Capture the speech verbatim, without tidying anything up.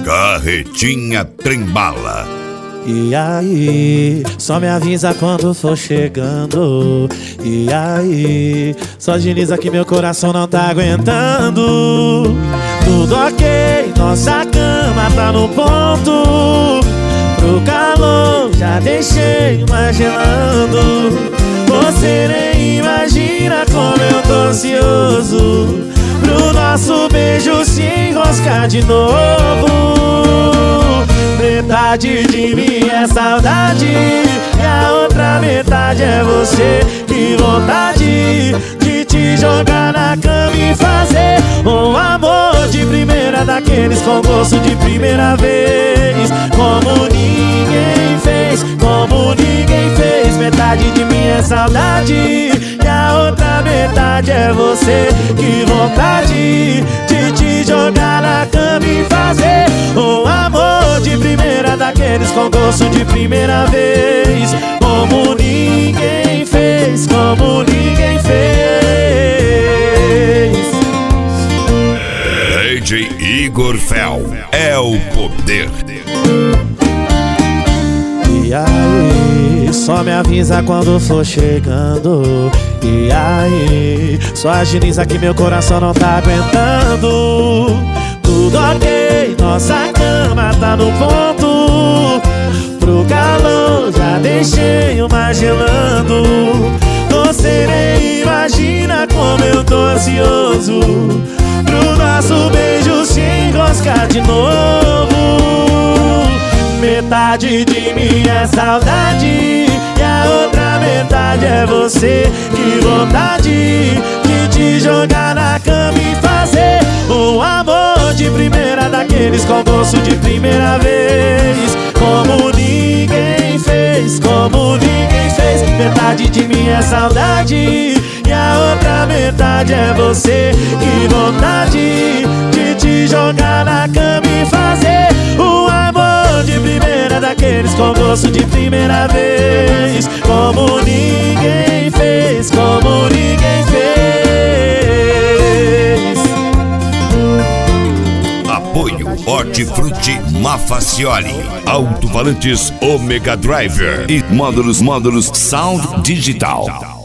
Carretinha Trembala. E aí, só me avisa quando for chegando. E aí, só agiliza que meu coração não tá aguentando. Tudo ok, nossa cama tá no ponto. Pro calor já deixei uma gelando. Você nem imagina como eu tô ansioso pro nosso beijo se enroscar de novo. Metade de mim é saudade e a outra metade é você. Que vontade de te jogar na cama e fazer um amor de primeira, daqueles com gosto de primeira vez, como ninguém fez, como ninguém fez. Metade de mim é saudade e a outra metade é você. Que vontade de te jogar na cama e fazer um amor de primeira, daqueles com gosto de primeira vez, como ninguém fez, como ninguém fez. D J Igor Fel é o poder. E aí, só me avisa quando for chegando. E aí, só agiliza que meu coração não tá aguentando. Tudo ok, nossa cama tá no ponto. Pro calor já deixei uma gelando. Você nem imagina como eu tô ansioso pro nosso beijo se enroscar de novo. Metade de mim é saudade e a outra metade é você. Que vontade de te jogar na cama e fazer um amor de primeira, daqueles com gosto de primeira vez, como ninguém fez, como ninguém fez. Metade de mim é saudade e a outra metade é você. Que vontade de te jogar na cama e fazer um amor de primeira, daqueles com gosto de primeira vez, como ninguém fez, como ninguém fez. Apoio Hortifruti Mafacioli, Alto-Falantes Omega Driver e módulos módulos Sound Digital.